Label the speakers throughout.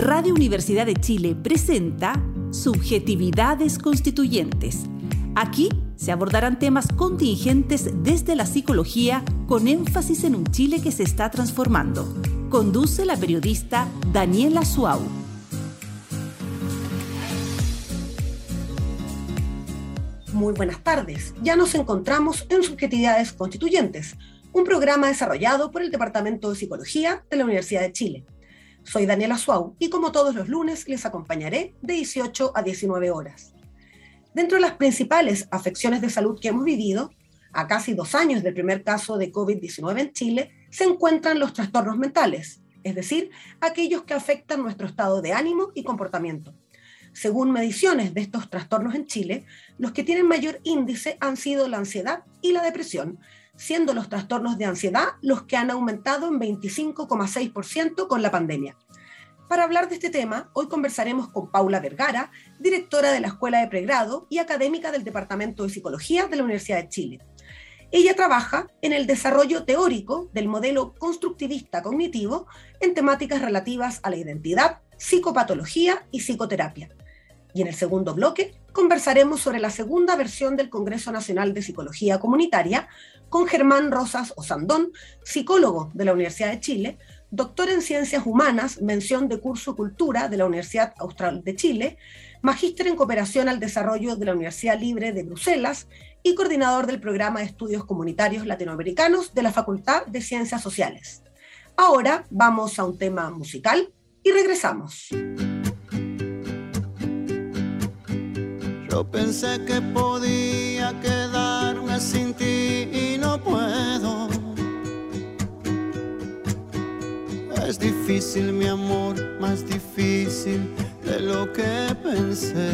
Speaker 1: Radio Universidad de Chile presenta Subjetividades Constituyentes. Aquí se abordarán temas contingentes desde la psicología con énfasis en un Chile que se está transformando. Conduce la periodista Daniela Suau.
Speaker 2: Muy buenas tardes. Ya nos encontramos en Subjetividades Constituyentes, un programa desarrollado por el Departamento de Psicología de la Universidad de Chile. Soy Daniela Suau y como todos los lunes les acompañaré de 18 a 19 horas. Dentro de las principales afecciones de salud que hemos vivido, a casi 2 años del primer caso de COVID-19 en Chile, se encuentran los trastornos mentales, es decir, aquellos que afectan nuestro estado de ánimo y comportamiento. Según mediciones de estos trastornos en Chile, los que tienen mayor índice han sido la ansiedad y la depresión, siendo los trastornos de ansiedad los que han aumentado en 25,6% con la pandemia. Para hablar de este tema, hoy conversaremos con Paula Vergara, directora de la Escuela de Pregrado y académica del Departamento de Psicología de la Universidad de Chile. Ella trabaja en el desarrollo teórico del modelo constructivista cognitivo en temáticas relativas a la identidad, psicopatología y psicoterapia. Y en el segundo bloque conversaremos sobre la segunda versión del Congreso Nacional de Psicología Comunitaria con Germán Rosas Osandón, psicólogo de la Universidad de Chile, doctor en Ciencias Humanas, mención de curso Cultura de la Universidad Austral de Chile, magíster en Cooperación al Desarrollo de la Universidad Libre de Bruselas y coordinador del Programa de Estudios Comunitarios Latinoamericanos de la Facultad de Ciencias Sociales. Ahora vamos a un tema musical y regresamos.
Speaker 3: Yo pensé que podía quedarme sin ti y no puedo. Es difícil, mi amor, más difícil de lo que pensé.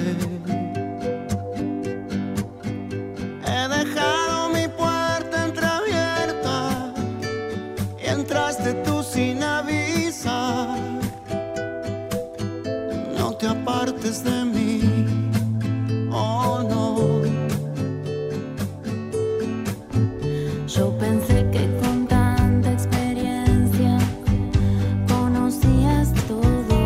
Speaker 3: He dejado mi puerta entreabierta y entraste tú sin avisar. No te apartes de mí. Oh, no.
Speaker 4: Yo pensé que con tanta experiencia conocías todo,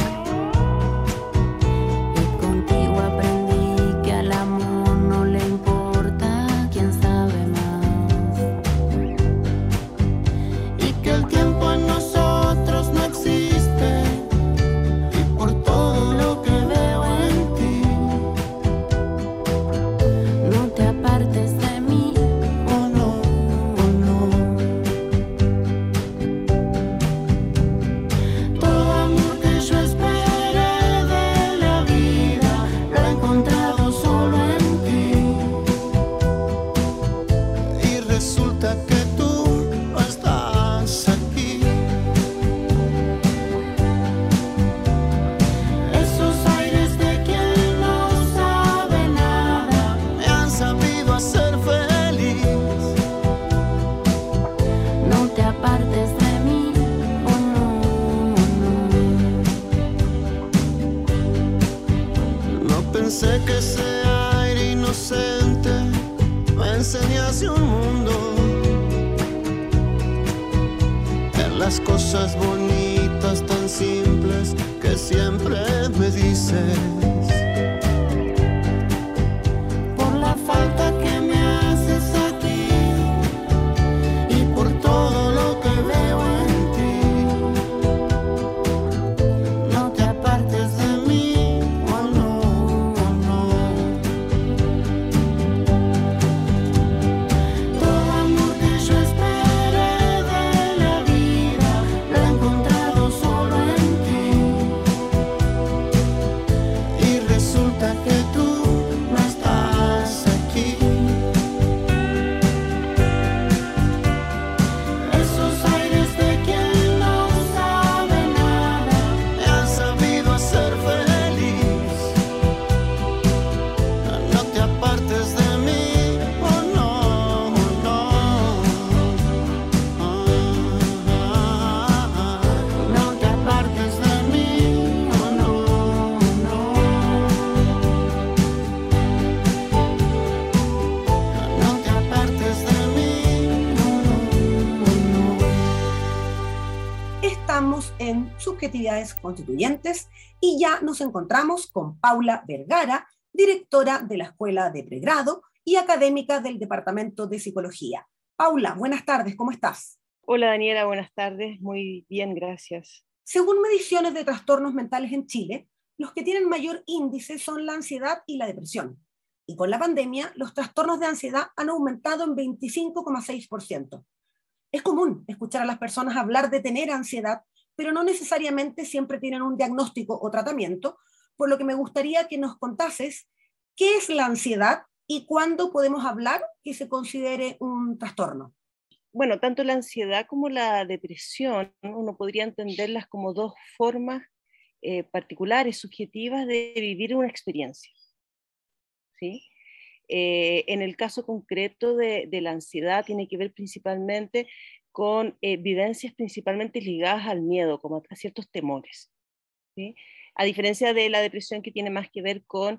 Speaker 4: y contigo aprendí que al amor no le importa quién sabe más, y que el tiempo en nosotros no existe, y por todo lo que veo en ti. No te apartes de mí,
Speaker 3: Oh no, oh no.
Speaker 4: todo amor que yo esperé de la vida lo he encontrado solo en ti.
Speaker 3: Y resulta que tú no estás aquí.
Speaker 4: Esos aires de quien no sabe nada,
Speaker 3: Me han sabido hacer feliz.
Speaker 4: no te apartes de mí, oh no, oh no.
Speaker 3: No pensé que ese aire inocente me enseñase un mundo en las cosas bonitas tan simples que siempre me dices.
Speaker 4: Por la falta que me haces a ti
Speaker 3: Y por todo lo que veo en ti,
Speaker 4: no te apartes de mí,
Speaker 3: oh no, oh no.
Speaker 4: todo amor que yo esperé de la vida lo he encontrado solo en ti.
Speaker 3: Y
Speaker 2: Subjetividades Constituyentes y ya nos encontramos con Paula Vergara, directora de la Escuela de Pregrado y académica del Departamento de Psicología. Paula, buenas tardes, ¿cómo estás?
Speaker 5: Hola Daniela, buenas tardes, muy bien, gracias.
Speaker 2: Según mediciones de trastornos mentales en Chile, los que tienen mayor índice son la ansiedad y la depresión. Y con la pandemia, los trastornos de ansiedad han aumentado en 25,6%. Es común escuchar a las personas hablar de tener ansiedad, pero no necesariamente siempre tienen un diagnóstico o tratamiento, por lo que me gustaría que nos contases qué es la ansiedad y cuándo podemos hablar que se considere un trastorno.
Speaker 5: Bueno, tanto la ansiedad como la depresión, uno podría entenderlas como dos formas particulares, subjetivas de vivir una experiencia, ¿sí? En el caso concreto de la ansiedad tiene que ver principalmente con vivencias principalmente ligadas al miedo, como a ciertos temores, ¿sí? A diferencia de la depresión, que tiene más que ver con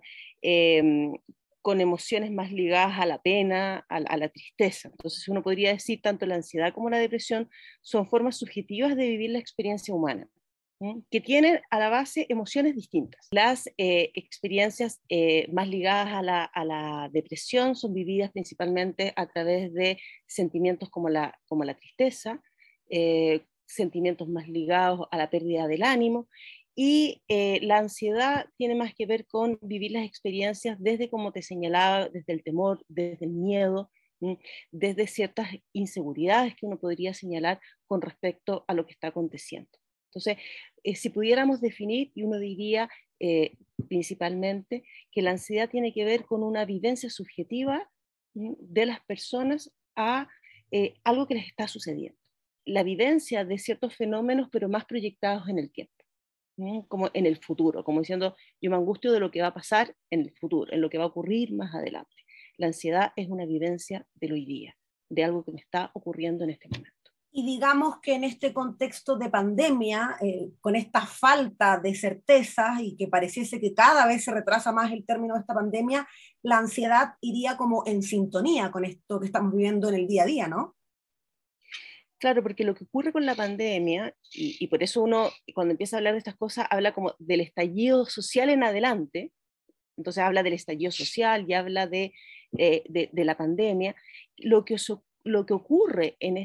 Speaker 5: emociones más ligadas a la pena, a la tristeza. Entonces uno podría decir tanto la ansiedad como la depresión son formas subjetivas de vivir la experiencia humana, que tienen a la base emociones distintas. Las experiencias más ligadas a la depresión son vividas principalmente a través de sentimientos como la tristeza, sentimientos más ligados a la pérdida del ánimo, y la ansiedad tiene más que ver con vivir las experiencias desde, como te señalaba, desde el temor, desde el miedo, desde ciertas inseguridades que uno podría señalar con respecto a lo que está aconteciendo. Entonces, si pudiéramos definir, y uno diría principalmente que la ansiedad tiene que ver con una vivencia subjetiva de las personas a algo que les está sucediendo. La vivencia de ciertos fenómenos, pero más proyectados en el tiempo, como en el futuro, como diciendo, yo me angustio de lo que va a pasar en el futuro, en lo que va a ocurrir más adelante. La ansiedad es una vivencia del hoy día, de algo que me está ocurriendo en este momento.
Speaker 2: Y digamos que en este contexto de pandemia, con esta falta de certezas y que pareciese que cada vez se retrasa más el término de esta pandemia, la ansiedad iría como en sintonía con esto que estamos viviendo en el día a día, ¿no?
Speaker 5: Claro, porque lo que ocurre con la pandemia, y por eso uno cuando empieza a hablar de estas cosas habla como del estallido social en adelante, entonces habla del estallido social y habla de la pandemia. Lo que ocurre en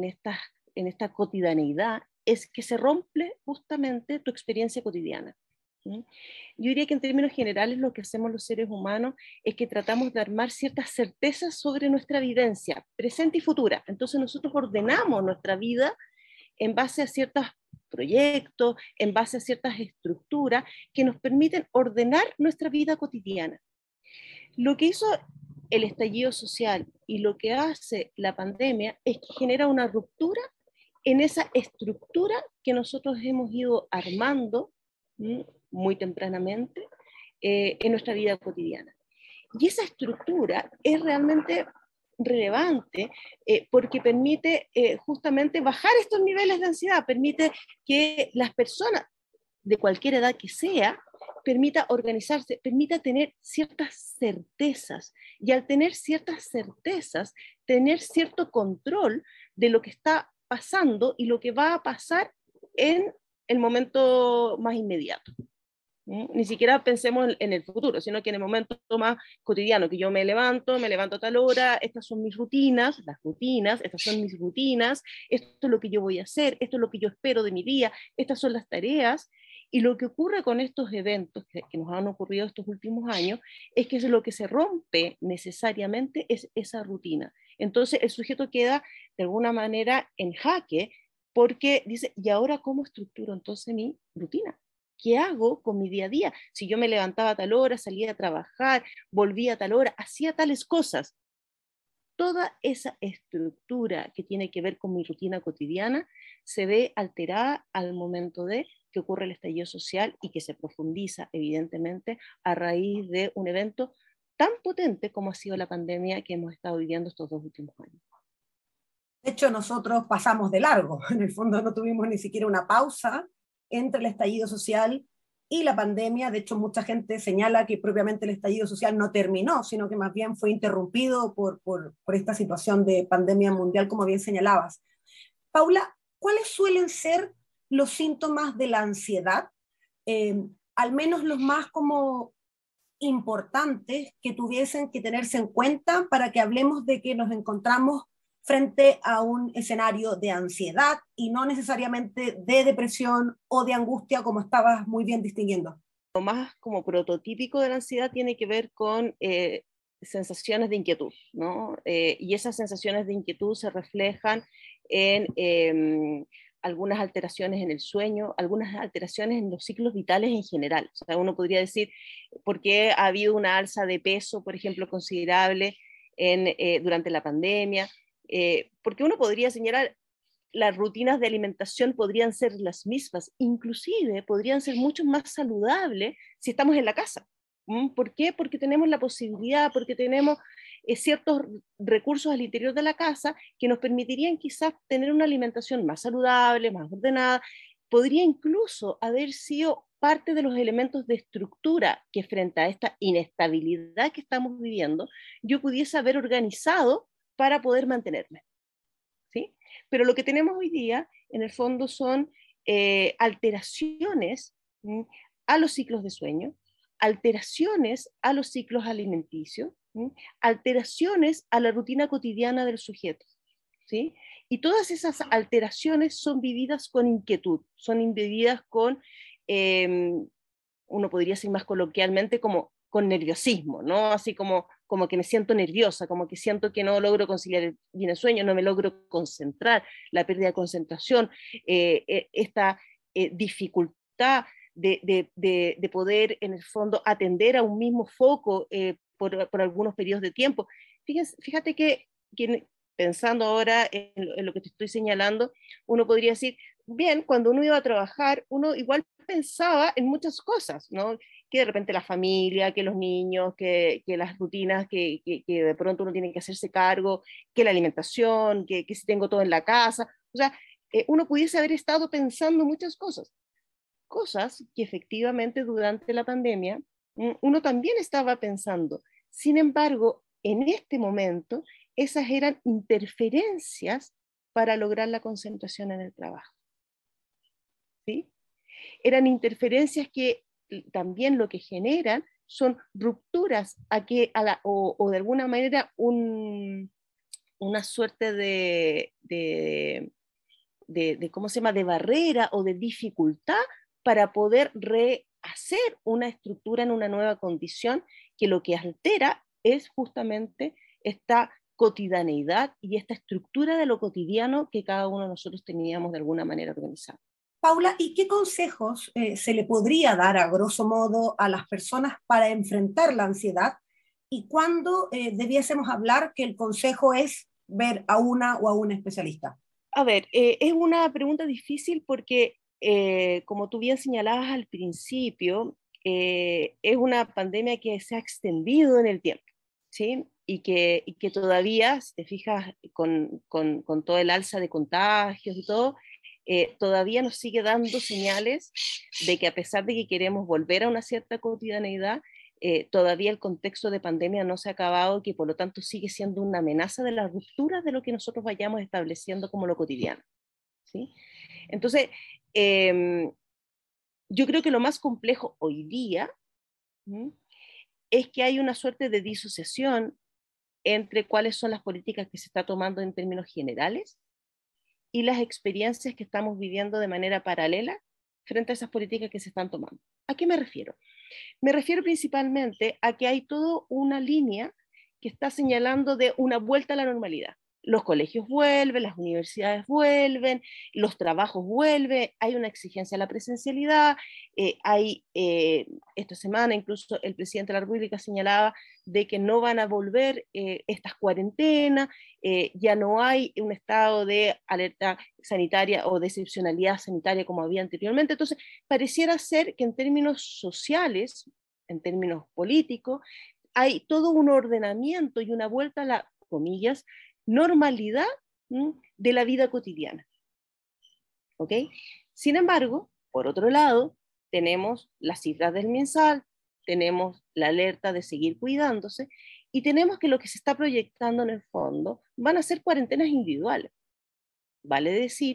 Speaker 5: esta cotidianeidad es que se rompe justamente tu experiencia cotidiana. Yo diría que en términos generales lo que hacemos los seres humanos es que tratamos de armar ciertas certezas sobre nuestra vivencia, presente y futura. Entonces nosotros ordenamos nuestra vida en base a ciertos proyectos, en base a ciertas estructuras que nos permiten ordenar nuestra vida cotidiana. Lo que hizo el estallido social y lo que hace la pandemia es que genera una ruptura en esa estructura que nosotros hemos ido armando muy tempranamente en nuestra vida cotidiana. Y esa estructura es realmente relevante porque permite justamente bajar estos niveles de ansiedad, permite que las personas de cualquier edad que sea, permita organizarse, permita tener ciertas certezas, y al tener ciertas certezas, tener cierto control de lo que está pasando y lo que va a pasar en el momento más inmediato. Ni siquiera pensemos en el futuro, sino que en el momento más cotidiano, que yo me levanto a tal hora, estas son mis rutinas, estas son mis rutinas, esto es lo que yo voy a hacer, esto es lo que yo espero de mi día, estas son las tareas. Y lo que ocurre con estos eventos que nos han ocurrido estos últimos años es que lo que se rompe necesariamente es esa rutina. Entonces el sujeto queda de alguna manera en jaque porque dice, ¿y ahora cómo estructuro entonces mi rutina? ¿Qué hago con mi día a día? Si yo me levantaba a tal hora, salía a trabajar, volvía a tal hora, hacía tales cosas. Toda esa estructura que tiene que ver con mi rutina cotidiana se ve alterada al momento de que ocurre el estallido social y que se profundiza evidentemente a raíz de un evento tan potente como ha sido la pandemia que hemos estado viviendo estos 2 últimos años.
Speaker 2: De hecho, nosotros pasamos de largo, en el fondo no tuvimos ni siquiera una pausa entre el estallido social y la pandemia. De hecho, mucha gente señala que propiamente el estallido social no terminó, sino que más bien fue interrumpido por esta situación de pandemia mundial, como bien señalabas. Paula, ¿cuáles suelen ser los síntomas de la ansiedad, al menos los más como importantes que tuviesen que tenerse en cuenta para que hablemos de que nos encontramos frente a un escenario de ansiedad y no necesariamente de depresión o de angustia, como estabas muy bien distinguiendo?
Speaker 5: Lo más como prototípico de la ansiedad tiene que ver con sensaciones de inquietud, ¿no? Y esas sensaciones de inquietud se reflejan en algunas alteraciones en el sueño, algunas alteraciones en los ciclos vitales en general. O sea, uno podría decir, ¿por qué ha habido una alza de peso, por ejemplo, considerable durante la pandemia? Porque uno podría señalar, las rutinas de alimentación podrían ser las mismas, inclusive podrían ser mucho más saludables si estamos en la casa. ¿Por qué? Porque tenemos la posibilidad, porque tenemos ciertos recursos al interior de la casa que nos permitirían quizás tener una alimentación más saludable, más ordenada. Podría incluso haber sido parte de los elementos de estructura que frente a esta inestabilidad que estamos viviendo, yo pudiese haber organizado para poder mantenerme. ¿Sí? Pero lo que tenemos hoy día, en el fondo, son alteraciones a los ciclos de sueño, alteraciones a los ciclos alimenticios, alteraciones a la rutina cotidiana del sujeto, ¿sí? Y todas esas alteraciones son vividas con inquietud, son vividas con, uno podría decir más coloquialmente, como con nerviosismo, ¿no? Así como que me siento nerviosa, como que siento que no logro conciliar bien el sueño, no me logro concentrar, la pérdida de concentración, esta dificultad de poder, en el fondo, atender a un mismo foco por algunos periodos de tiempo. Fíjate que pensando ahora en lo que te estoy señalando, uno podría decir, bien, cuando uno iba a trabajar, uno igual pensaba en muchas cosas, ¿no? Que de repente la familia, que los niños, que las rutinas, que de pronto uno tiene que hacerse cargo, que la alimentación, que si tengo todo en la casa. O sea, uno pudiese haber estado pensando muchas cosas que efectivamente durante la pandemia uno también estaba pensando. Sin embargo, en este momento, esas eran interferencias para lograr la concentración en el trabajo. ¿Sí? Eran interferencias que también lo que generan son rupturas o de alguna manera una suerte de ¿cómo se llama?, de barrera o de dificultad para poder rehacer una estructura en una nueva condición, que lo que altera es justamente esta cotidianeidad y esta estructura de lo cotidiano que cada uno de nosotros teníamos de alguna manera organizado.
Speaker 2: Paula, ¿y qué consejos se le podría dar a grosso modo a las personas para enfrentar la ansiedad? ¿Y cuándo debiésemos hablar que el consejo es ver a una o a un especialista?
Speaker 5: A ver, es una pregunta difícil porque, como tú bien señalabas al principio, es una pandemia que se ha extendido en el tiempo, ¿sí? Y que todavía, si te fijas, con todo el alza de contagios y todo, todavía nos sigue dando señales de que a pesar de que queremos volver a una cierta cotidianeidad, todavía el contexto de pandemia no se ha acabado, que por lo tanto sigue siendo una amenaza de la ruptura de lo que nosotros vayamos estableciendo como lo cotidiano, ¿sí? Entonces, yo creo que lo más complejo hoy día es que hay una suerte de disociación entre cuáles son las políticas que se está tomando en términos generales y las experiencias que estamos viviendo de manera paralela frente a esas políticas que se están tomando. ¿A qué me refiero? Me refiero principalmente a que hay toda una línea que está señalando de una vuelta a la normalidad. Los colegios vuelven, las universidades vuelven, los trabajos vuelven, hay una exigencia a la presencialidad, esta semana incluso el presidente de la República señalaba de que no van a volver estas cuarentenas, ya no hay un estado de alerta sanitaria o de excepcionalidad sanitaria como había anteriormente. Entonces, pareciera ser que en términos sociales, en términos políticos, hay todo un ordenamiento y una vuelta a la, comillas, normalidad de la vida cotidiana. ¿Ok? Sin embargo, por otro lado, tenemos las cifras del MinSal, tenemos la alerta de seguir cuidándose y tenemos que lo que se está proyectando en el fondo van a ser cuarentenas individuales. Vale decir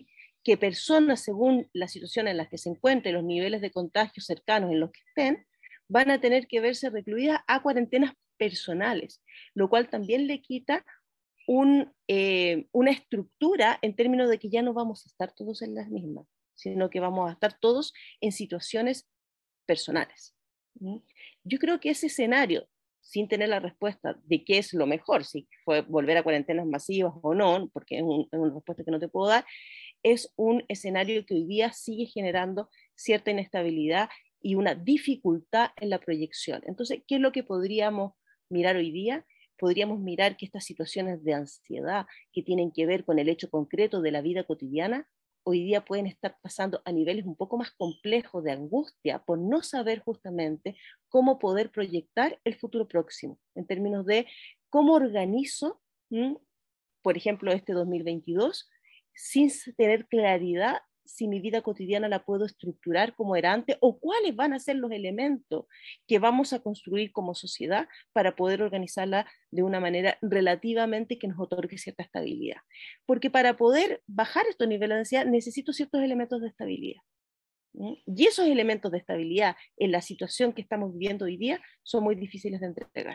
Speaker 5: que personas, según la situación en la que se encuentren, los niveles de contagio cercanos en los que estén, van a tener que verse recluidas a cuarentenas personales, lo cual también le quita una estructura en términos de que ya no vamos a estar todos en las mismas, sino que vamos a estar todos en situaciones personales. Yo creo que ese escenario, sin tener la respuesta de qué es lo mejor, si fue volver a cuarentenas masivas o no, porque es una respuesta que no te puedo dar, es un escenario que hoy día sigue generando cierta inestabilidad y una dificultad en la proyección. Entonces, ¿qué es lo que podríamos mirar hoy día? Podríamos mirar que estas situaciones de ansiedad que tienen que ver con el hecho concreto de la vida cotidiana, hoy día pueden estar pasando a niveles un poco más complejos de angustia por no saber justamente cómo poder proyectar el futuro próximo, en términos de cómo organizo, por ejemplo, este 2022, sin tener claridad si mi vida cotidiana la puedo estructurar como era antes, o cuáles van a ser los elementos que vamos a construir como sociedad para poder organizarla de una manera relativamente que nos otorgue cierta estabilidad. Porque para poder bajar estos niveles de ansiedad necesito ciertos elementos de estabilidad. Y esos elementos de estabilidad en la situación que estamos viviendo hoy día son muy difíciles de entregar.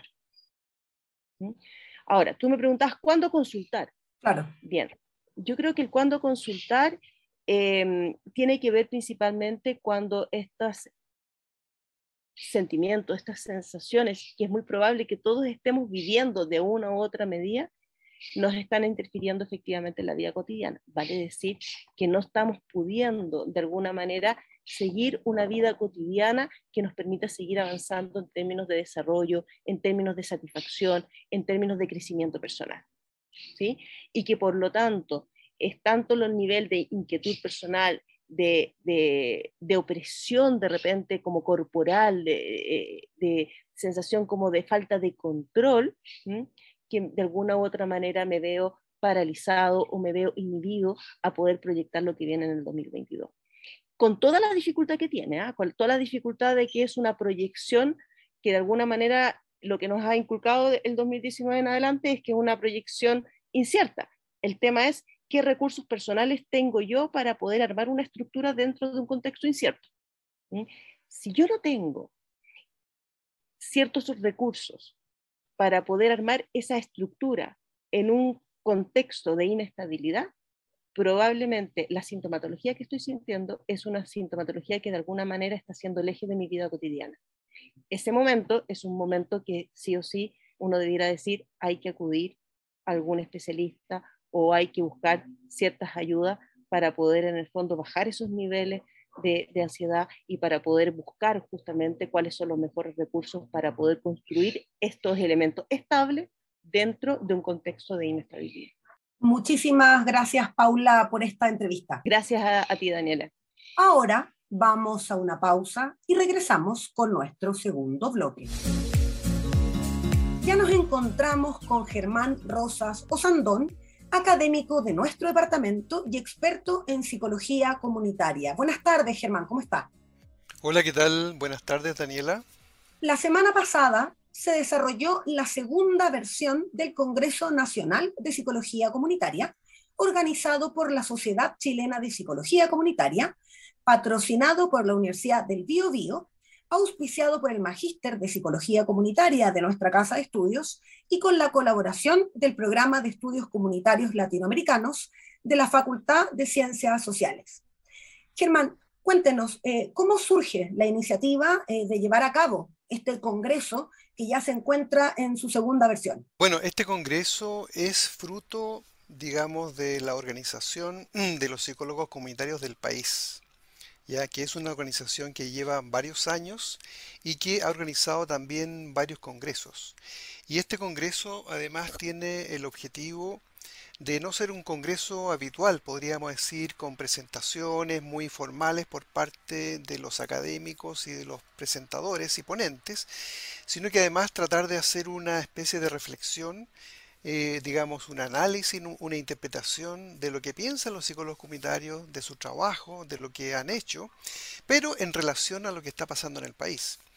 Speaker 5: Ahora, tú me preguntas, ¿cuándo consultar?
Speaker 2: Claro.
Speaker 5: Bien, yo creo que el cuándo consultar tiene que ver principalmente cuando estos sentimientos, estas sensaciones, que es muy probable que todos estemos viviendo de una u otra medida, nos están interfiriendo efectivamente en la vida cotidiana. Vale decir que no estamos pudiendo de alguna manera seguir una vida cotidiana que nos permita seguir avanzando en términos de desarrollo, en términos de satisfacción, en términos de crecimiento personal, ¿sí? Y que por lo tanto es tanto el nivel de inquietud personal, de opresión de repente como corporal, de sensación como de falta de control, que de alguna u otra manera me veo paralizado o me veo inhibido a poder proyectar lo que viene en el 2022. Con toda la dificultad que tiene, con toda la dificultad de que es una proyección que de alguna manera lo que nos ha inculcado el 2019 en adelante es que es una proyección incierta. El tema es qué recursos personales tengo yo para poder armar una estructura dentro de un contexto incierto. Si yo no tengo ciertos recursos para poder armar esa estructura en un contexto de inestabilidad, probablemente la sintomatología que estoy sintiendo es una sintomatología que de alguna manera está siendo el eje de mi vida cotidiana. Ese momento es un momento que sí o sí uno debiera decir hay que acudir a algún especialista o hay que buscar ciertas ayudas para poder en el fondo bajar esos niveles de ansiedad y para poder buscar justamente cuáles son los mejores recursos para poder construir estos elementos estables dentro de un contexto de inestabilidad.
Speaker 2: Muchísimas gracias, Paula, por esta entrevista.
Speaker 5: Gracias a ti, Daniela.
Speaker 2: Ahora vamos a una pausa y regresamos con nuestro segundo bloque. Ya nos encontramos con Germán Rosas Osandón, académico de nuestro departamento y experto en psicología comunitaria. Buenas tardes, Germán, ¿cómo está?
Speaker 6: Hola, ¿qué tal? Buenas tardes, Daniela.
Speaker 2: La semana pasada se desarrolló la segunda versión del Congreso Nacional de Psicología Comunitaria, organizado por la Sociedad Chilena de Psicología Comunitaria, patrocinado por la Universidad del Biobío, auspiciado por el Magíster de Psicología Comunitaria de nuestra Casa de Estudios y con la colaboración del Programa de Estudios Comunitarios Latinoamericanos de la Facultad de Ciencias Sociales. Germán, cuéntenos, ¿cómo surge la iniciativa de llevar a cabo este congreso que ya se encuentra en su segunda versión?
Speaker 6: Bueno, este congreso es fruto, digamos, de la organización de los psicólogos comunitarios del país, ya que es una organización que lleva varios años y que ha organizado también varios congresos. Y este congreso además tiene el objetivo de no ser un congreso habitual, podríamos decir, con presentaciones muy formales por parte de los académicos y de los presentadores y ponentes, sino que además tratar de hacer una especie de reflexión, digamos, un análisis, una interpretación de lo que piensan los psicólogos comunitarios, de su trabajo, de lo que han hecho, pero en relación a lo que está pasando en el país.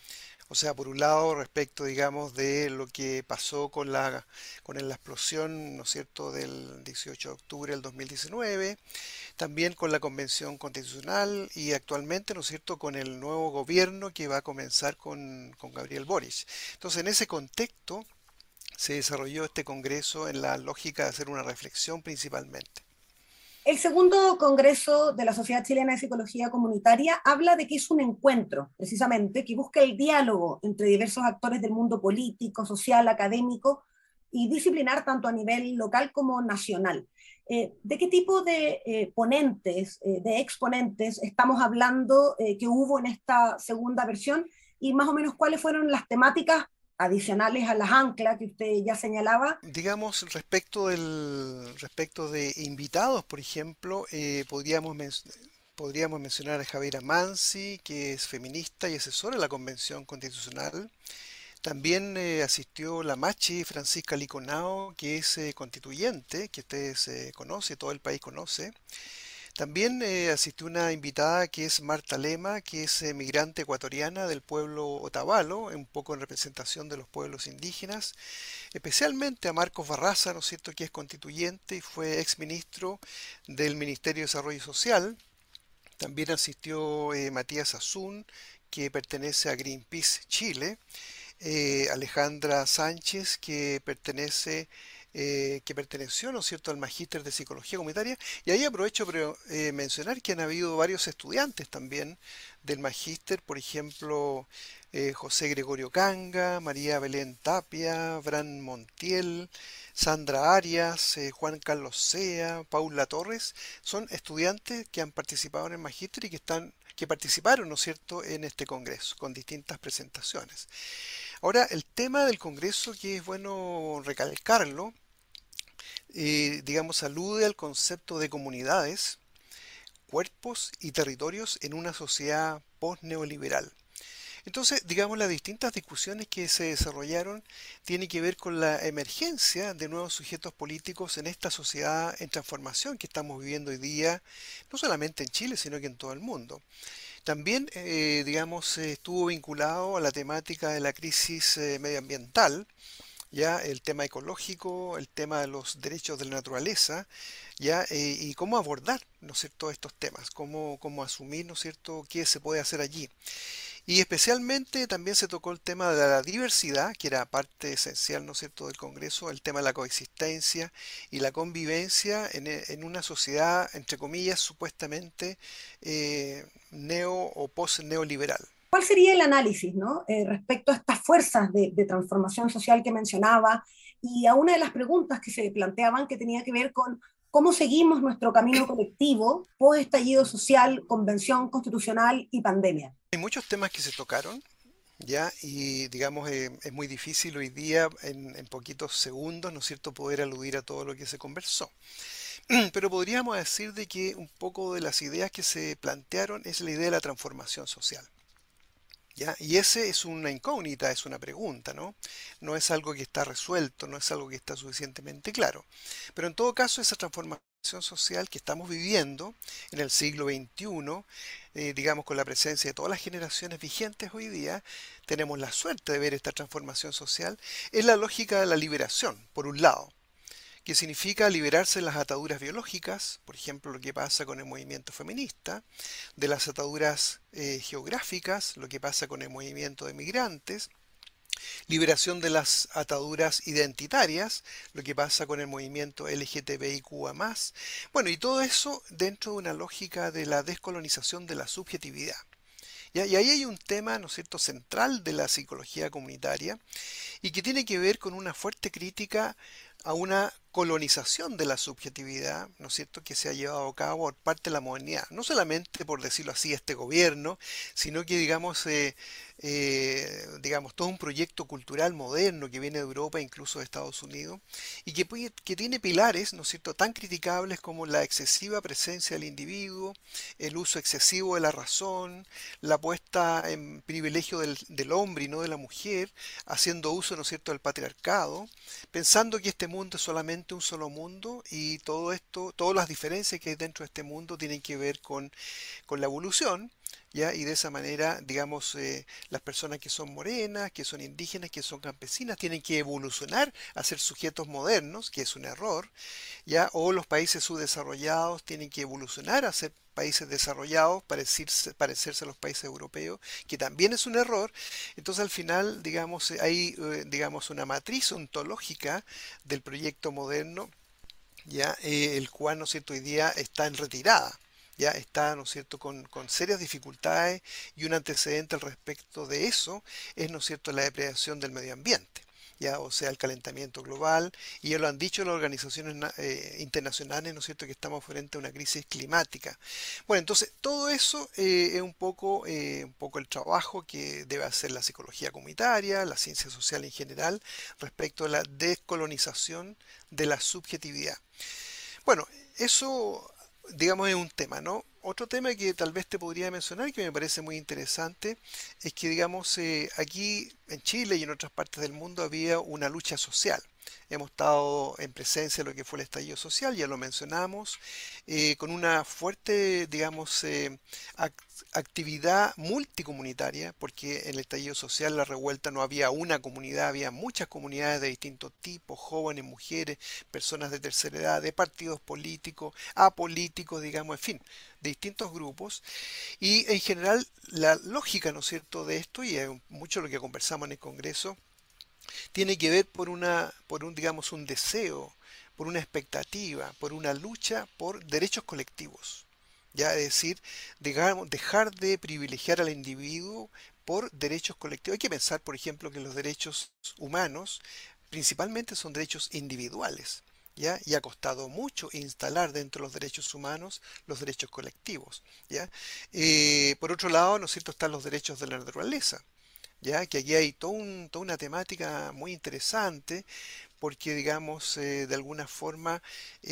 Speaker 6: O sea, por un lado, respecto, digamos, de lo que pasó con la explosión, ¿no es cierto?, del 18 de octubre del 2019, también con la Convención Constitucional y actualmente, ¿no es cierto?, con el nuevo gobierno que va a comenzar con Gabriel Boric. Entonces, en ese contexto se desarrolló este congreso en la lógica de hacer una reflexión principalmente.
Speaker 2: El segundo Congreso de la Sociedad Chilena de Psicología Comunitaria habla de que es un encuentro, precisamente, que busca el diálogo entre diversos actores del mundo político, social, académico y disciplinar tanto a nivel local como nacional. ¿De qué tipo de ponentes, de exponentes estamos hablando que hubo en esta segunda versión? Y más o menos cuáles fueron las temáticas adicionales a las anclas que usted ya señalaba.
Speaker 6: Digamos, respecto de invitados, por ejemplo, podríamos mencionar a Javiera Mansi, que es feminista y asesora de la Convención Constitucional. También asistió la Machi Francisca Liconao, que es constituyente, que ustedes conocen, todo el país conoce. También asistió una invitada que es Marta Lema, que es migrante ecuatoriana del pueblo Otavalo, un poco en representación de los pueblos indígenas, especialmente a Marcos Barraza, ¿no es cierto?, que es constituyente y fue exministro del Ministerio de Desarrollo Social. También asistió Matías Azún, que pertenece a Greenpeace Chile, Alejandra Sánchez, que perteneció, ¿no es cierto?, al Magíster de Psicología Comunitaria. Y ahí aprovecho para mencionar que han habido varios estudiantes también del Magíster, por ejemplo, José Gregorio Canga, María Belén Tapia, Bran Montiel, Sandra Arias, Juan Carlos Sea, Paula Torres. Son estudiantes que han participado en el Magíster y que participaron, ¿no es cierto?, en este congreso, con distintas presentaciones. Ahora, el tema del Congreso, que es bueno recalcarlo, digamos, alude al concepto de comunidades, cuerpos y territorios en una sociedad post-neoliberal. Entonces, digamos, las distintas discusiones que se desarrollaron tienen que ver con la emergencia de nuevos sujetos políticos en esta sociedad en transformación que estamos viviendo hoy día, no solamente en Chile, sino que en todo el mundo. También, digamos, estuvo vinculado a la temática de la crisis medioambiental, ya el tema ecológico, el tema de los derechos de la naturaleza, ya y cómo abordar, ¿no es cierto?, estos temas, cómo asumir, ¿no es cierto?, qué se puede hacer allí. Y especialmente también se tocó el tema de la diversidad, que era parte esencial, ¿no es cierto?, del Congreso, el tema de la coexistencia y la convivencia en una sociedad, entre comillas, supuestamente neo o post-neoliberal.
Speaker 2: ¿Cuál sería el análisis, ¿no? Respecto a estas fuerzas de transformación social que mencionaba y a una de las preguntas que se planteaban que tenía que ver con cómo seguimos nuestro camino colectivo post estallido social, convención constitucional y pandemia?
Speaker 6: Hay muchos temas que se tocaron, ya, y digamos, es muy difícil hoy día, en poquitos segundos, ¿no es cierto?, poder aludir a todo lo que se conversó. Pero podríamos decir de que un poco de las ideas que se plantearon es la idea de la transformación social. ¿Ya? Y ese es una incógnita, es una pregunta, ¿no? No es algo que está resuelto, no es algo que está suficientemente claro. Pero en todo caso, esa transformación social que estamos viviendo en el siglo XXI, digamos con la presencia de todas las generaciones vigentes hoy día, tenemos la suerte de ver esta transformación social, es la lógica de la liberación, por un lado, que significa liberarse de las ataduras biológicas, por ejemplo, lo que pasa con el movimiento feminista, de las ataduras geográficas, lo que pasa con el movimiento de migrantes, liberación de las ataduras identitarias, lo que pasa con el movimiento LGTBIQA+. Bueno, y todo eso dentro de una lógica de la descolonización de la subjetividad. ¿Ya? Y ahí hay un tema, ¿no es cierto?, central de la psicología comunitaria y que tiene que ver con una fuerte crítica a una colonización de la subjetividad, ¿no es cierto?, que se ha llevado a cabo por parte de la modernidad. No solamente, por decirlo así, este gobierno, sino que, digamos, todo un proyecto cultural moderno que viene de Europa, incluso de Estados Unidos, y que tiene pilares, ¿no es cierto?, tan criticables como la excesiva presencia del individuo, el uso excesivo de la razón, la puesta en privilegio del hombre y no de la mujer, haciendo uso, ¿no es cierto?, del patriarcado, pensando que este mundo es solamente un solo mundo y todo esto, todas las diferencias que hay dentro de este mundo tienen que ver con la evolución, ¿ya? Y de esa manera, digamos, las personas que son morenas, que son indígenas, que son campesinas, tienen que evolucionar a ser sujetos modernos, que es un error, ¿ya? O los países subdesarrollados tienen que evolucionar a ser países desarrollados, parecerse a los países europeos, que también es un error. Entonces al final, digamos, hay, digamos, una matriz ontológica del proyecto moderno, ya el cual, ¿no es cierto?, hoy día está en retirada. Ya está, ¿no es cierto?, con serias dificultades, y un antecedente al respecto de eso es, ¿no es cierto?, la depredación del medio ambiente, ya, o sea, el calentamiento global, y ya lo han dicho las organizaciones internacionales, ¿no es cierto?, que estamos frente a una crisis climática. Bueno, entonces todo eso es un poco el trabajo que debe hacer la psicología comunitaria, la ciencia social en general, respecto a la descolonización de la subjetividad. Bueno, eso, digamos, es un tema, ¿no? Otro tema que tal vez te podría mencionar, que me parece muy interesante, es que, digamos, aquí en Chile y en otras partes del mundo había una lucha social. Hemos estado en presencia de lo que fue el estallido social, ya lo mencionamos, con una fuerte, digamos, actividad multicomunitaria, porque en el estallido social, la revuelta, no había una comunidad, había muchas comunidades de distintos tipos, jóvenes, mujeres, personas de tercera edad, de partidos políticos, apolíticos, digamos, en fin, de distintos grupos. Y en general la lógica, ¿no es cierto?, de esto, y es mucho lo que conversamos en el Congreso, tiene que ver por un, digamos, un deseo, por una expectativa, por una lucha por derechos colectivos. Ya, es decir, dejar de privilegiar al individuo por derechos colectivos. Hay que pensar, por ejemplo, que los derechos humanos principalmente son derechos individuales, ¿ya? Y ha costado mucho instalar dentro de los derechos humanos los derechos colectivos, ¿ya? Por otro lado, ¿no es cierto?, están los derechos de la naturaleza, ya que aquí hay toda una temática muy interesante, porque, digamos, de alguna forma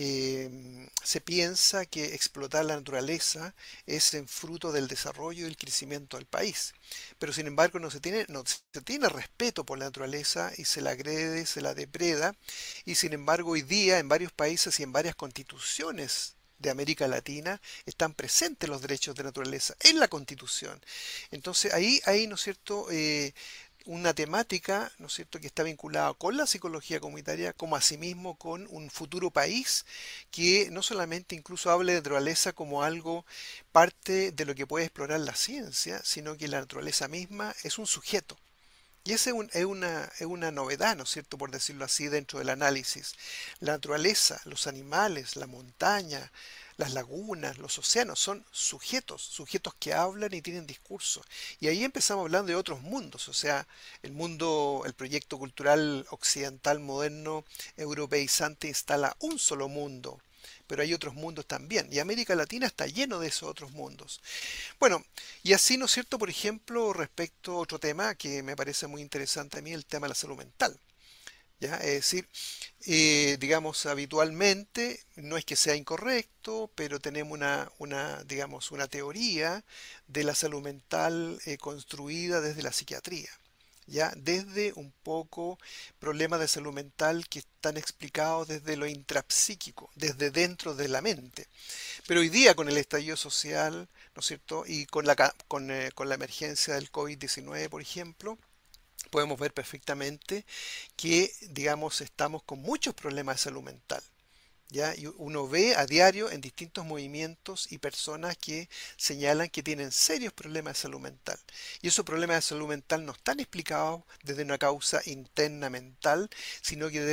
Speaker 6: se piensa que explotar la naturaleza es en fruto del desarrollo y el crecimiento del país. Pero sin embargo no se tiene respeto por la naturaleza, y se la agrede, se la depreda, y sin embargo hoy día en varios países y en varias constituciones de América Latina están presentes los derechos de naturaleza en la Constitución. Entonces ahí hay, ¿no es cierto?, una temática, ¿no es cierto?, que está vinculada con la psicología comunitaria, como asimismo con un futuro país que no solamente incluso hable de naturaleza como algo parte de lo que puede explorar la ciencia, sino que la naturaleza misma es un sujeto. Y esa es una novedad, ¿no es cierto?, por decirlo así, dentro del análisis. La naturaleza, los animales, la montaña, las lagunas, los océanos son sujetos, sujetos que hablan y tienen discurso. Y ahí empezamos hablando de otros mundos, o sea, el mundo, el proyecto cultural occidental moderno europeizante instala un solo mundo, pero hay otros mundos también. Y América Latina está lleno de esos otros mundos. Bueno, y así, ¿no es cierto?, por ejemplo, respecto a otro tema que me parece muy interesante a mí, el tema de la salud mental. ¿Ya? Es decir, digamos, habitualmente, no es que sea incorrecto, pero tenemos digamos, una teoría de la salud mental construida desde la psiquiatría. ¿Ya? Desde un poco problemas de salud mental que están explicados desde lo intrapsíquico, desde dentro de la mente. Pero hoy día, con el estallido social, ¿no es cierto?, y con la emergencia del COVID-19, por ejemplo, podemos ver perfectamente que, digamos, estamos con muchos problemas de salud mental. ¿Ya? Y uno ve a diario en distintos movimientos y personas que señalan que tienen serios problemas de salud mental. Y esos problemas de salud mental no están explicados desde una causa interna mental, sino que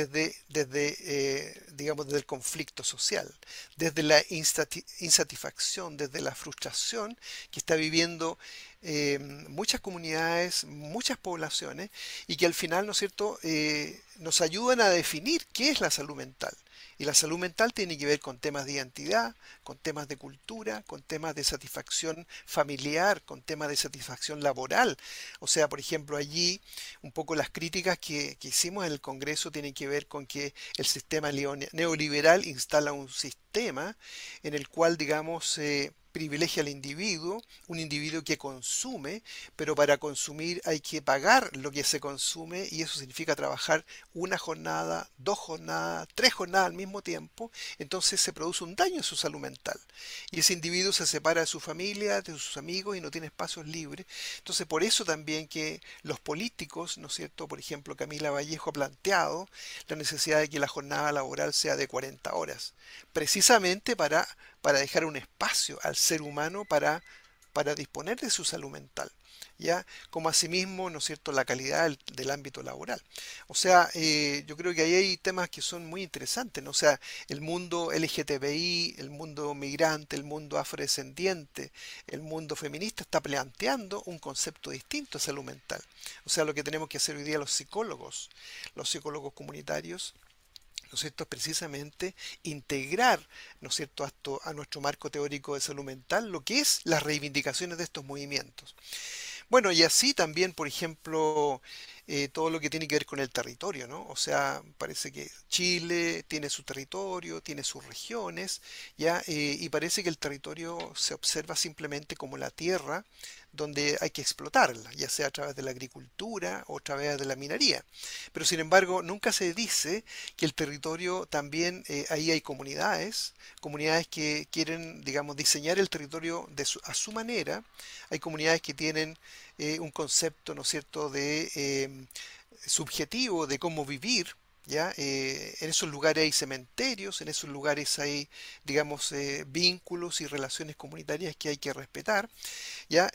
Speaker 6: digamos, desde el conflicto social, desde la insatisfacción, desde la frustración que está viviendo muchas comunidades, muchas poblaciones, y que al final, ¿no es cierto?, nos ayudan a definir qué es la salud mental. Y la salud mental tiene que ver con temas de identidad, con temas de cultura, con temas de satisfacción familiar, con temas de satisfacción laboral. O sea, por ejemplo, allí un poco las críticas que hicimos en el Congreso tienen que ver con que el sistema neoliberal instala un sistema en el cual, digamos, privilegia al individuo, un individuo que consume, pero para consumir hay que pagar lo que se consume y eso significa trabajar una jornada, 2 jornadas, 3 jornadas al mismo tiempo, entonces se produce un daño a su salud mental. Y ese individuo se separa de su familia, de sus amigos y no tiene espacios libres. Entonces por eso también que los políticos, ¿no es cierto? Por ejemplo, Camila Vallejo ha planteado la necesidad de que la jornada laboral sea de 40 horas, precisamente para dejar un espacio al ser humano para disponer de su salud mental, ¿ya? Como asimismo, ¿no es cierto?, la calidad del ámbito laboral. O sea, yo creo que ahí hay temas que son muy interesantes, ¿no? O sea, el mundo LGTBI, el mundo migrante, el mundo afrodescendiente, el mundo feminista está planteando un concepto distinto de salud mental. O sea, lo que tenemos que hacer hoy día los psicólogos comunitarios, ¿no es cierto?, es precisamente integrar, ¿no es cierto?, a nuestro marco teórico de salud mental, lo que es las reivindicaciones de estos movimientos. Bueno, y así también, por ejemplo, todo lo que tiene que ver con el territorio, ¿no? O sea, parece que Chile tiene su territorio, tiene sus regiones, ¿ya? Y parece que el territorio se observa simplemente como la tierra donde hay que explotarla, ya sea a través de la agricultura o a través de la minería. Pero sin embargo, nunca se dice que el territorio también, ahí hay comunidades que quieren, digamos, diseñar el territorio a su manera. Hay comunidades que tienen un concepto, ¿no es cierto?, de subjetivo de cómo vivir, ¿ya? En esos lugares hay cementerios, en esos lugares hay, digamos, vínculos y relaciones comunitarias que hay que respetar, ¿ya?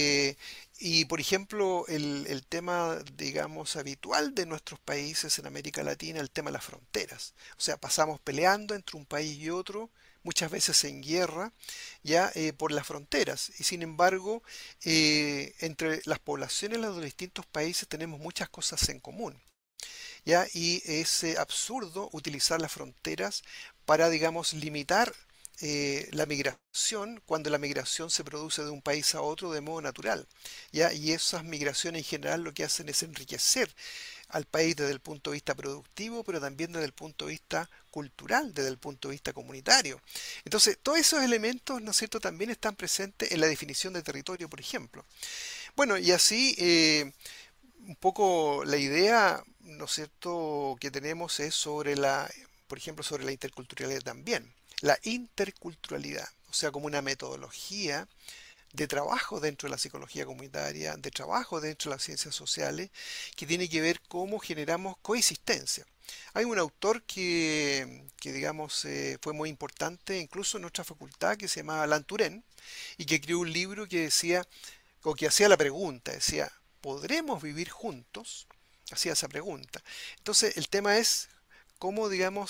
Speaker 6: Y por ejemplo, el tema, digamos, habitual de nuestros países en América Latina, el tema de las fronteras. O sea, pasamos peleando entre un país y otro, muchas veces en guerra, ya por las fronteras. Y sin embargo, entre las poblaciones de los distintos países tenemos muchas cosas en común. ¿Ya? Y es absurdo utilizar las fronteras para, digamos, limitar la migración cuando la migración se produce de un país a otro de modo natural, ¿ya? Y esas migraciones en general lo que hacen es enriquecer al país desde el punto de vista productivo, pero también desde el punto de vista cultural, desde el punto de vista comunitario. Entonces, todos esos elementos, ¿no es cierto?, también están presentes en la definición de territorio, por ejemplo. Bueno, y así un poco la idea, ¿no es cierto?, que tenemos es sobre por ejemplo, sobre la interculturalidad también. La interculturalidad, o sea, como una metodología de trabajo dentro de la psicología comunitaria, de trabajo dentro de las ciencias sociales, que tiene que ver cómo generamos coexistencia. Hay un autor que digamos, fue muy importante, incluso en nuestra facultad, que se llamaba Alain Touraine, y que escribió un libro que decía, o que hacía la pregunta, decía, ¿podremos vivir juntos? Hacía esa pregunta. Entonces, el tema es cómo,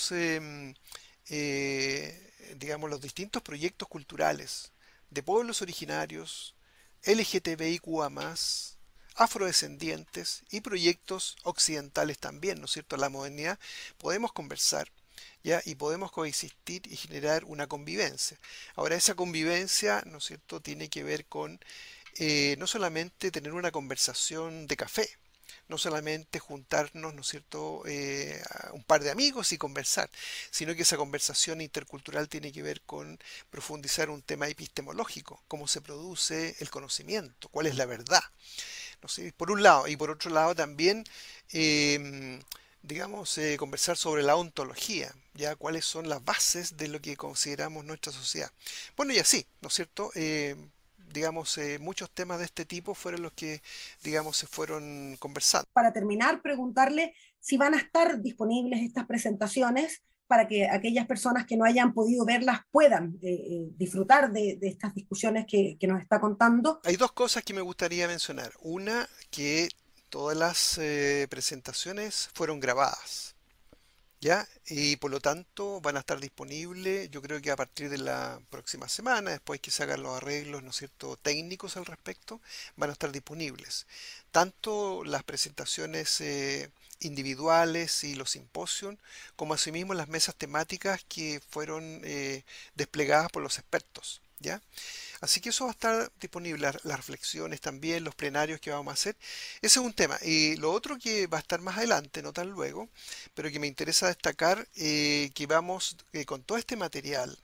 Speaker 6: digamos, los distintos proyectos culturales de pueblos originarios, LGTBIQA+, afrodescendientes y proyectos occidentales también, ¿no es cierto?, la modernidad, podemos conversar, ¿ya? Y podemos coexistir y generar una convivencia. Ahora, esa convivencia, ¿no es cierto?, tiene que ver con no solamente tener una conversación de café, no solamente juntarnos, ¿no es cierto?, a un par de amigos y conversar, sino que esa conversación intercultural tiene que ver con profundizar un tema epistemológico, cómo se produce el conocimiento, cuál es la verdad, no sé, por un lado, y por otro lado también, digamos, conversar sobre la ontología, ya cuáles son las bases de lo que consideramos nuestra sociedad. Bueno, y así, ¿no es cierto? Digamos, muchos temas de este tipo fueron los que, digamos, se fueron conversando.
Speaker 2: Para terminar, preguntarle si van a estar disponibles estas presentaciones para que aquellas personas que no hayan podido verlas puedan disfrutar de estas discusiones que nos está contando.
Speaker 6: Hay dos cosas que me gustaría mencionar. Una, que todas las presentaciones fueron grabadas, ¿ya? Y por lo tanto van a estar disponibles, yo creo que a partir de la próxima semana, después que se hagan los arreglos, ¿no es cierto?, técnicos al respecto, van a estar disponibles. Tanto las presentaciones individuales y los simposios, como asimismo las mesas temáticas que fueron desplegadas por los expertos, ¿ya? Así que eso va a estar disponible, las reflexiones también, los plenarios que vamos a hacer. Ese es un tema. Y lo otro que va a estar más adelante, no tan luego, pero que me interesa destacar, que vamos con todo este material,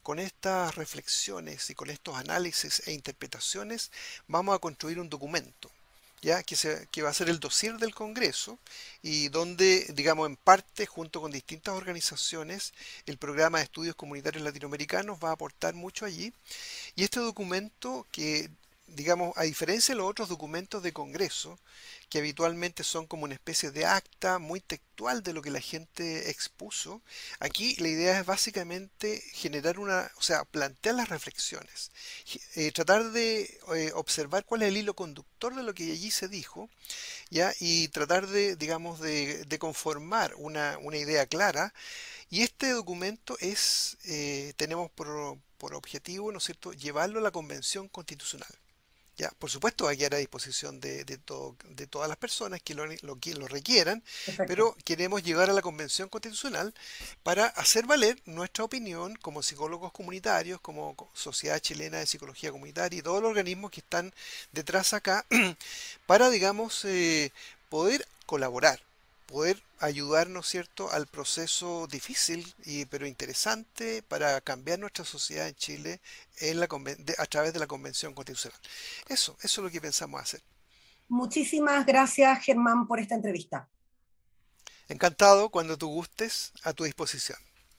Speaker 6: con estas reflexiones y con estos análisis e interpretaciones, vamos a construir un documento, ¿ya? Que va a ser el dossier del Congreso y donde, digamos, en parte, junto con distintas organizaciones, el Programa de Estudios Comunitarios Latinoamericanos va a aportar mucho allí. Y este documento que, digamos, a diferencia de los otros documentos de Congreso, que habitualmente son como una especie de acta muy textual de lo que la gente expuso, aquí la idea es básicamente generar o sea, plantear las reflexiones, tratar de observar cuál es el hilo conductor de lo que allí se dijo, ¿ya? Y tratar de, digamos, de conformar una idea clara. Y este documento tenemos por objetivo, ¿no es cierto?, llevarlo a la Convención Constitucional. Ya, por supuesto, va a quedar a disposición de todas las personas que lo requieran,
Speaker 2: Perfecto.
Speaker 6: pero queremos llegar a la Convención Constitucional para hacer valer nuestra opinión como psicólogos comunitarios, como Sociedad Chilena de Psicología Comunitaria y todos los organismos que están detrás acá, para, digamos, poder colaborar, poder ayudar, ¿no es cierto?, al proceso difícil pero interesante para cambiar nuestra sociedad en Chile a través de la Convención Constitucional. Eso es lo que pensamos hacer.
Speaker 2: Muchísimas gracias, Germán, por esta entrevista.
Speaker 6: Encantado, cuando tú gustes, a tu disposición.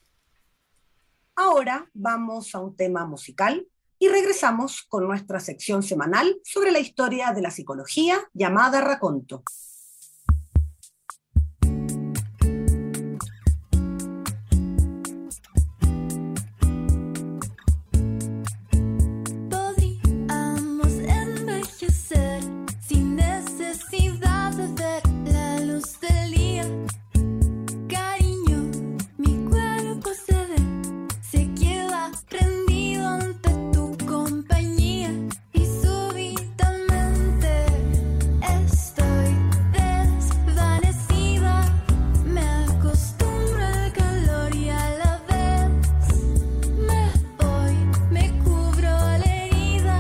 Speaker 2: Ahora vamos a un tema musical y regresamos con nuestra sección semanal sobre la historia de la psicología llamada Raconto.
Speaker 7: Podríamos envejecer sin necesidad de ver la luz del día. Cariño, mi cuerpo se queda rendido ante tu compañía y súbitamente estoy desvanecida. Me acostumbro al calor y a la vez me voy, me cubro la herida.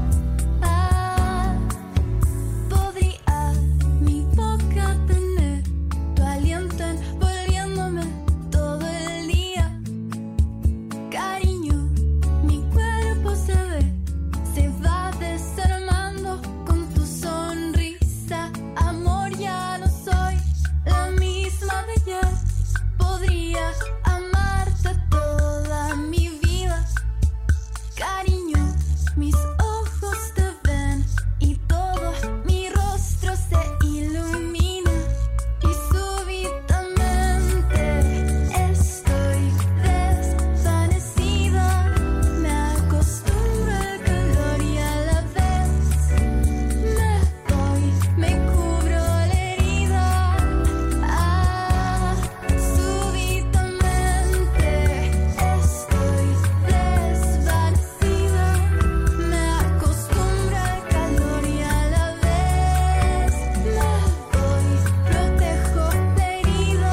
Speaker 7: Podría mi boca tener tu aliento envolviéndome todo el día. Cariño, mi cuerpo se va desarmando con tu sonrisa. Amor, ya no soy la misma de ayer. Podría amarte toda mi vida. Cariño, mis ojos te ven y todo mi rostro se ilumina. Y súbitamente estoy desvanecida. Me acostumbro al calor y a la vez me voy, me cubro la herida. Súbitamente estoy desvanecida. Me acostumbro al calor y a la vez me voy, protejo la herida.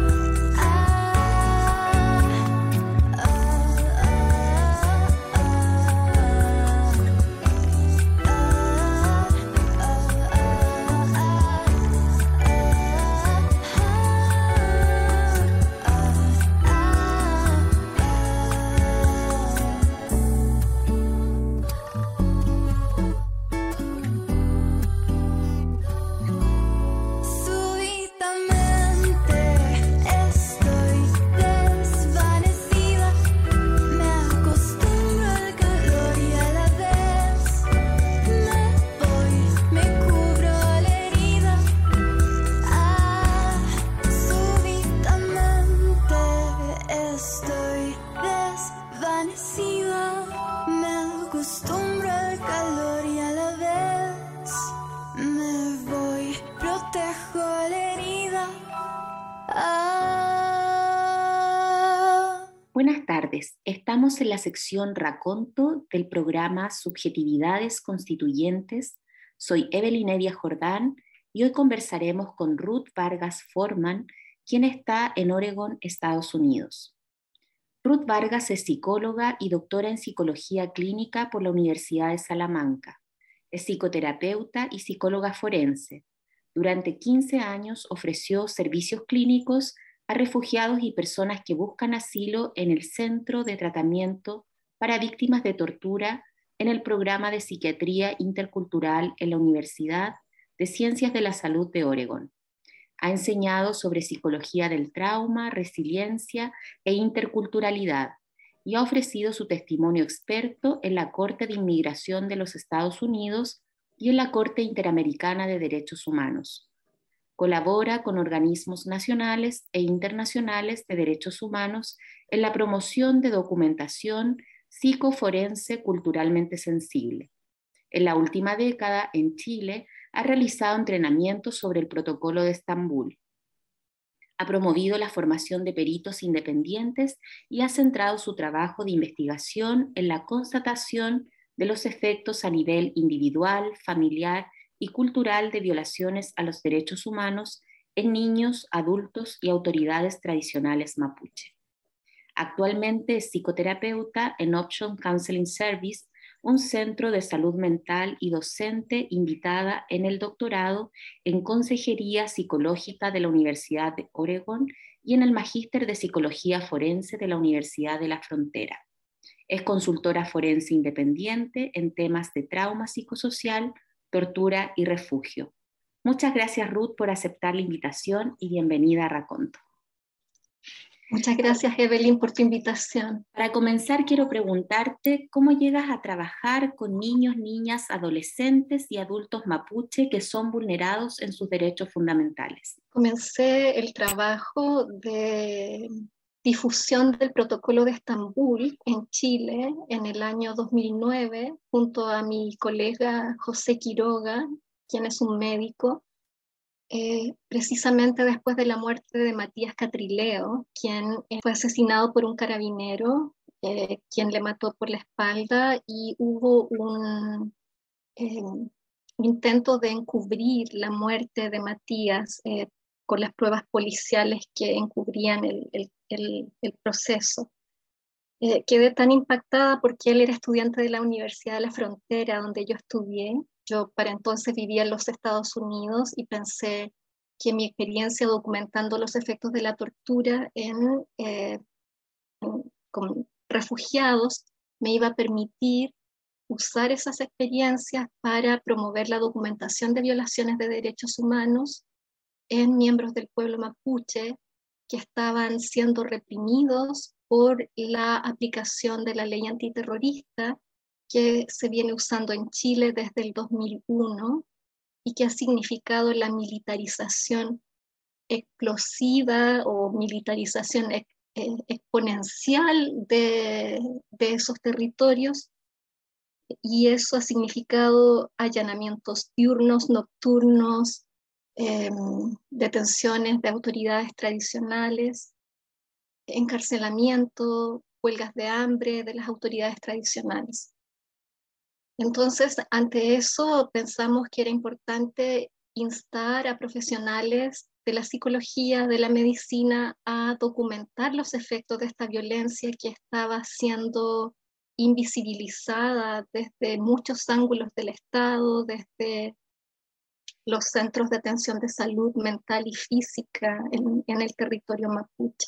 Speaker 7: Súbitamente estoy desvanecida. Me acostumbro al calor y a la vez me voy, me cubro la herida. Súbitamente estoy desvanecida. Me acostumbro al calor y a la vez me voy, protejo la herida.
Speaker 8: Buenas tardes, estamos en la sección Raconto del programa Subjetividades Constituyentes. Soy Evelyn Evia Jordán y hoy conversaremos con Ruth Vargas Forman, quien está en Oregon, Estados Unidos. Ruth Vargas es psicóloga y doctora en psicología clínica por la Universidad de Salamanca. Es psicoterapeuta y psicóloga forense. Durante 15 años ofreció servicios clínicos a refugiados y personas que buscan asilo en el Centro de Tratamiento para Víctimas de Tortura en el programa de Psiquiatría Intercultural en la Universidad de Ciencias de la Salud de Oregón. Ha enseñado sobre psicología del trauma, resiliencia e interculturalidad y ha ofrecido su testimonio experto en la Corte de Inmigración de los Estados Unidos y en la Corte Interamericana de Derechos Humanos. Colabora con organismos nacionales e internacionales de derechos humanos en la promoción de documentación psicoforense culturalmente sensible. En la última década, en Chile, ha realizado entrenamientos sobre el Protocolo de Estambul. Ha promovido la formación de peritos independientes y ha centrado su trabajo de investigación en la constatación de los efectos a nivel individual, familiar y cultural de violaciones a los derechos humanos en niños, adultos y autoridades tradicionales mapuche. Actualmente es psicoterapeuta en Option Counseling Service, un centro de salud mental, y docente invitada en el doctorado en Consejería Psicológica de la Universidad de Oregón y en el Magíster de Psicología Forense de la Universidad de la Frontera. Es consultora forense independiente en temas de trauma psicosocial, tortura y refugio. Muchas gracias, Ruth, por aceptar la invitación y bienvenida a Raconto.
Speaker 9: Muchas gracias, Evelyn, por tu invitación.
Speaker 8: Para comenzar, quiero preguntarte cómo llegas a trabajar con niños, niñas, adolescentes y adultos mapuche que son vulnerados en sus derechos fundamentales.
Speaker 9: Comencé el trabajo de difusión del Protocolo de Estambul en Chile en el año 2009, junto a mi colega José Quiroga, quien es un médico, precisamente después de la muerte de Matías Catrileo, quien fue asesinado por un carabinero, quien le mató por la espalda, y hubo un intento de encubrir la muerte de Matías con las pruebas policiales que encubrían el proceso. Quedé tan impactada porque él era estudiante de la Universidad de la Frontera, donde yo estudié. Yo para entonces vivía en los Estados Unidos y pensé que mi experiencia documentando los efectos de la tortura con refugiados me iba a permitir usar esas experiencias para promover la documentación de violaciones de derechos humanos en miembros del pueblo mapuche que estaban siendo reprimidos por la aplicación de la ley antiterrorista que se viene usando en Chile desde el 2001 y que ha significado la militarización explosiva o militarización exponencial de esos territorios, y eso ha significado allanamientos diurnos, nocturnos, detenciones de autoridades tradicionales, encarcelamiento, huelgas de hambre de las autoridades tradicionales. Entonces, ante eso, pensamos que era importante instar a profesionales de la psicología, de la medicina, a documentar los efectos de esta violencia que estaba siendo invisibilizada desde muchos ángulos del Estado, desde los centros de atención de salud mental y física en el territorio mapuche.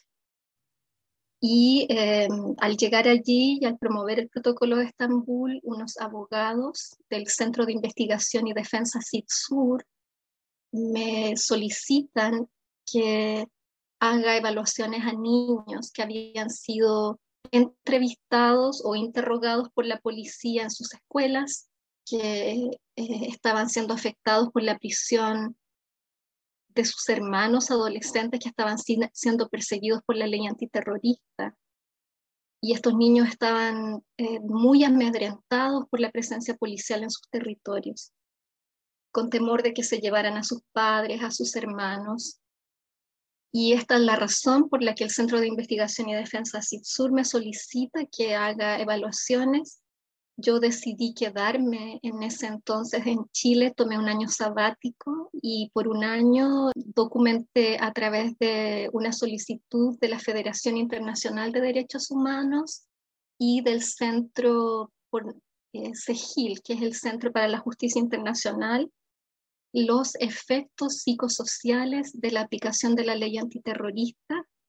Speaker 9: Y al llegar allí y al promover el Protocolo de Estambul, unos abogados del Centro de Investigación y Defensa CIDSUR me solicitan que haga evaluaciones a niños que habían sido entrevistados o interrogados por la policía en sus escuelas, que estaban siendo afectados por la prisión de sus hermanos adolescentes que estaban siendo perseguidos por la ley antiterrorista. Y estos niños estaban muy amedrentados por la presencia policial en sus territorios, con temor de que se llevaran a sus padres, a sus hermanos. Y esta es la razón por la que el Centro de Investigación y Defensa CIDSUR me solicita que haga evaluaciones. Yo decidí quedarme en ese entonces en Chile, tomé un año sabático y por un año documenté a través de una solicitud de la Federación Internacional de Derechos Humanos y del Centro CEGIL, que es el Centro para la Justicia Internacional, los efectos psicosociales de la aplicación de la ley antiterrorista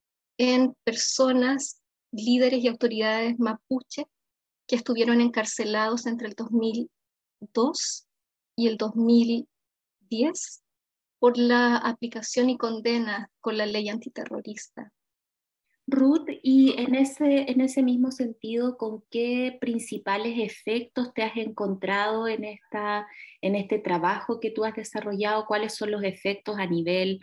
Speaker 9: en personas, líderes y autoridades mapuche que estuvieron encarcelados entre el 2002 y el 2010 por la aplicación y condena con la ley antiterrorista.
Speaker 8: Ruth, y en ese mismo sentido, ¿con qué principales efectos te has encontrado en este trabajo que tú has desarrollado? ¿Cuáles son los efectos a nivel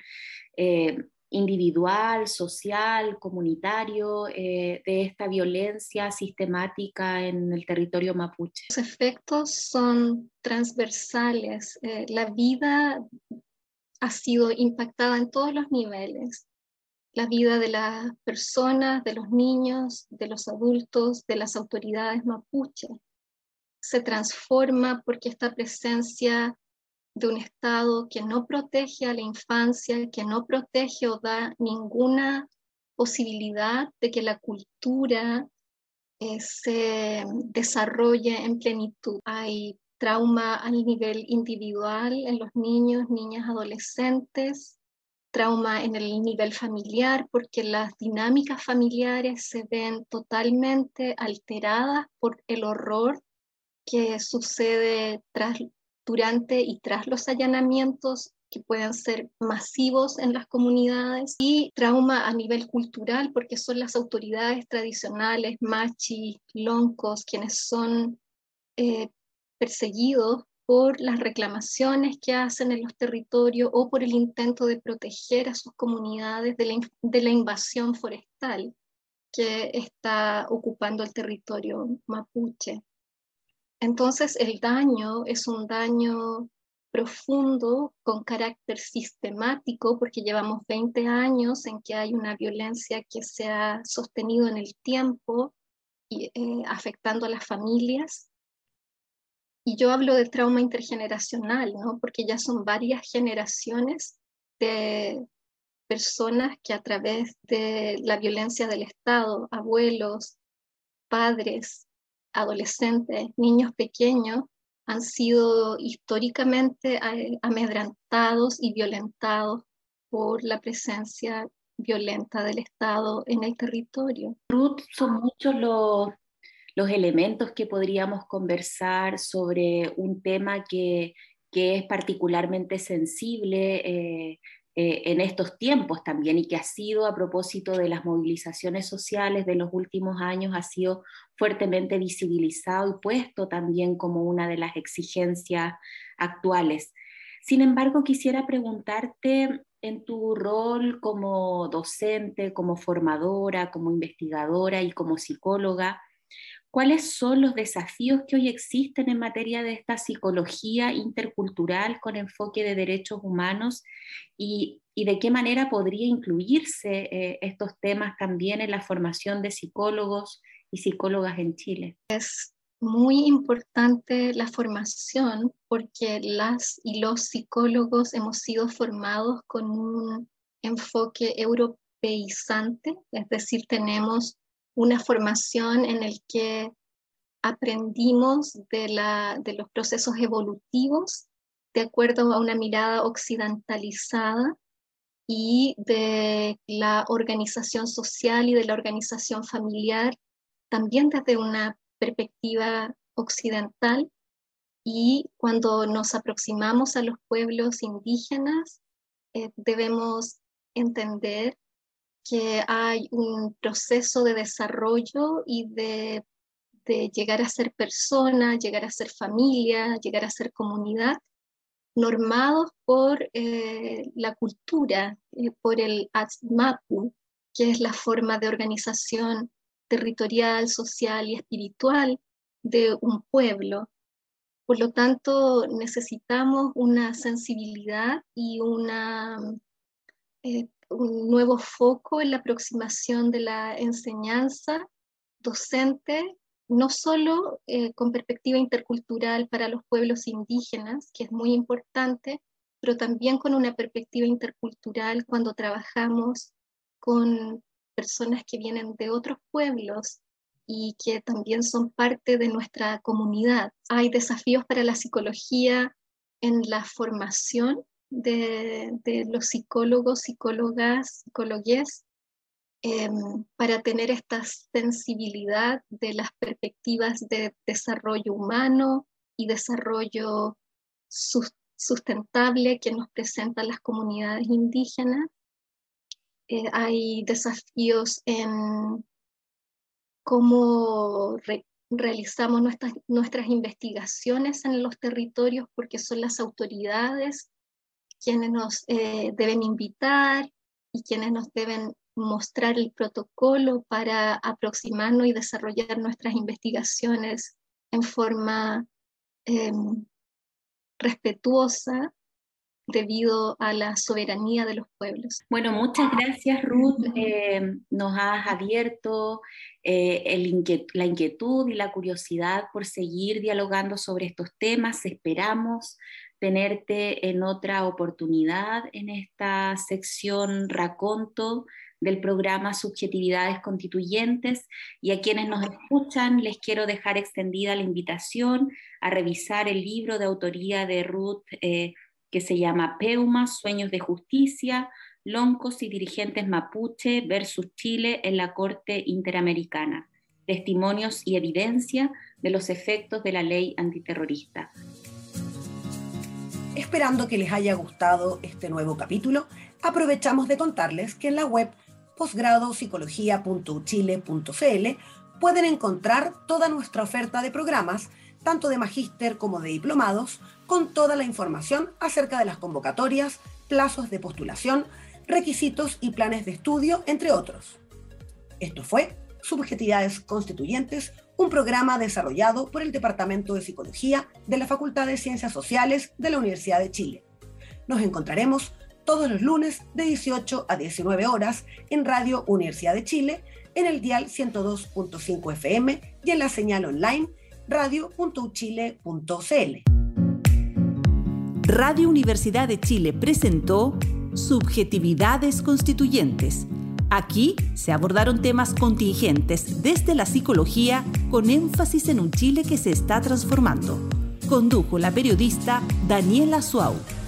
Speaker 8: individual, social, comunitario, de esta violencia sistemática en el territorio mapuche?
Speaker 9: Los efectos son transversales. La vida ha sido impactada en todos los niveles. La vida de las personas, de los niños, de los adultos, de las autoridades mapuche se transforma porque esta presencia de un Estado que no protege a la infancia, que no protege o da ninguna posibilidad de que la cultura se desarrolle en plenitud. Hay trauma a nivel individual en los niños, niñas, adolescentes, trauma en el nivel familiar, porque las dinámicas familiares se ven totalmente alteradas por el horror que sucede durante y tras los allanamientos, que pueden ser masivos en las comunidades, y trauma a nivel cultural, porque son las autoridades tradicionales, machis, loncos, quienes son perseguidos por las reclamaciones que hacen en los territorios o por el intento de proteger a sus comunidades de la invasión forestal que está ocupando el territorio mapuche. Entonces el daño es un daño profundo con carácter sistemático, porque llevamos 20 años en que hay una violencia que se ha sostenido en el tiempo y afectando a las familias. Y yo hablo de trauma intergeneracional, ¿no? Porque ya son varias generaciones de personas que a través de la violencia del Estado, abuelos, padres, adolescentes, niños pequeños, han sido históricamente amedrentados y violentados por la presencia violenta del Estado en el territorio.
Speaker 8: Ruth, son muchos los elementos que podríamos conversar sobre un tema que es particularmente sensible en estos tiempos también, y que ha sido, a propósito de las movilizaciones sociales de los últimos años, ha sido fuertemente visibilizado y puesto también como una de las exigencias actuales. Sin embargo, quisiera preguntarte, en tu rol como docente, como formadora, como investigadora y como psicóloga, ¿cuáles son los desafíos que hoy existen en materia de esta psicología intercultural con enfoque de derechos humanos, y de qué manera podría incluirse estos temas también en la formación de psicólogos y psicólogas en Chile?
Speaker 9: Es muy importante la formación, porque las y los psicólogos hemos sido formados con un enfoque europeizante, es decir, tenemos una formación en el que aprendimos de los procesos evolutivos de acuerdo a una mirada occidentalizada y de la organización social y de la organización familiar también desde una perspectiva occidental. Y cuando nos aproximamos a los pueblos indígenas, debemos entender que hay un proceso de desarrollo y de llegar a ser persona, llegar a ser familia, llegar a ser comunidad, normados por la cultura, por el Atzmapu, que es la forma de organización territorial, social y espiritual de un pueblo. Por lo tanto, necesitamos una sensibilidad y un nuevo foco en la aproximación de la enseñanza docente, no solo con perspectiva intercultural para los pueblos indígenas, que es muy importante, pero también con una perspectiva intercultural cuando trabajamos con personas que vienen de otros pueblos y que también son parte de nuestra comunidad. Hay desafíos para la psicología en la formación de los psicólogos, psicólogas, psicólogues, para tener esta sensibilidad de las perspectivas de desarrollo humano y desarrollo sustentable que nos presentan las comunidades indígenas. Hay desafíos en cómo realizamos nuestras investigaciones en los territorios, porque son las autoridades quienes nos deben invitar y quienes nos deben mostrar el protocolo para aproximarnos y desarrollar nuestras investigaciones en forma respetuosa debido a la soberanía de los pueblos.
Speaker 8: Bueno, muchas gracias, Ruth. Nos has abierto la inquietud y la curiosidad por seguir dialogando sobre estos temas. Esperamos tenerte en otra oportunidad en esta sección Raconto del programa Subjetividades Constituyentes, y a quienes nos escuchan les quiero dejar extendida la invitación a revisar el libro de autoría de Ruth que se llama Peuma, Sueños de Justicia, Loncos y dirigentes mapuche versus Chile en la Corte Interamericana, testimonios y evidencia de los efectos de la ley antiterrorista.
Speaker 2: Esperando que les haya gustado este nuevo capítulo, aprovechamos de contarles que en la web posgradopsicología.uchile.cl pueden encontrar toda nuestra oferta de programas, tanto de magíster como de diplomados, con toda la información acerca de las convocatorias, plazos de postulación, requisitos y planes de estudio, entre otros. Esto fue Subjetividades Constituyentes, un programa desarrollado por el Departamento de Psicología de la Facultad de Ciencias Sociales de la Universidad de Chile. Nos encontraremos todos los lunes de 18 a 19 horas en Radio Universidad de Chile, en el dial 102.5 FM y en la señal online radio.uchile.cl.
Speaker 1: Radio Universidad de Chile presentó Subjetividades Constituyentes. Aquí se abordaron temas contingentes desde la psicología con énfasis en un Chile que se está transformando. Condujo la periodista Daniela Suau.